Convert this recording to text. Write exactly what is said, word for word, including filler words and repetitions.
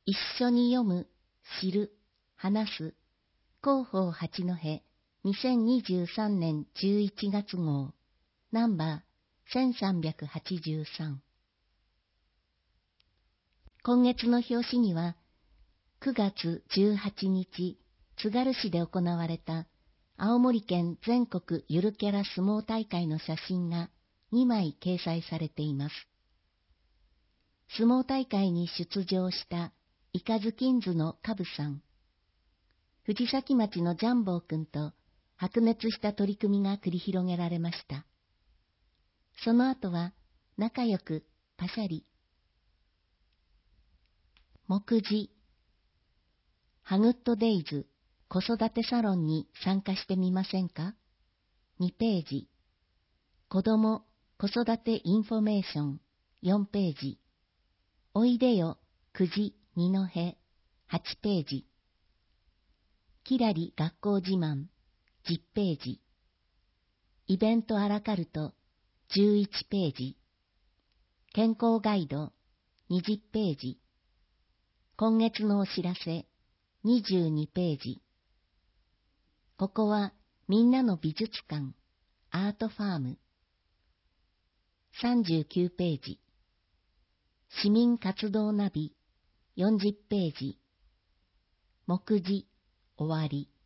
一緒に読む、知る、話す、広報八戸にせんにじゅうさんねんじゅういちがつ号、ナンバーせんさんびゃくはちじゅうさん。今月の表紙には、くがつじゅうはちにち、津軽市で行われた青森県全国ゆるキャラ相撲大会の写真がにまい掲載されています。相撲大会に出場したイカズキンズのカブさん、藤崎町のジャンボー君と白熱した取り組みが繰り広げられました。その後は仲良くパシャリ。目次、ハグッドデイズ子育てサロンに参加してみませんか？にページ。子ども子育てインフォメーションよんページ。おいでよくじ二戸はちページ。きらり学校自慢じゅっページ。イベントアラカルトじゅういちページ。健康ガイドにじゅっページ。今月のお知らせにじゅうにページ。ここはみんなの美術館アートファームさんじゅうきゅうページ。市民活動ナビよんじゅっページ。目次終わり。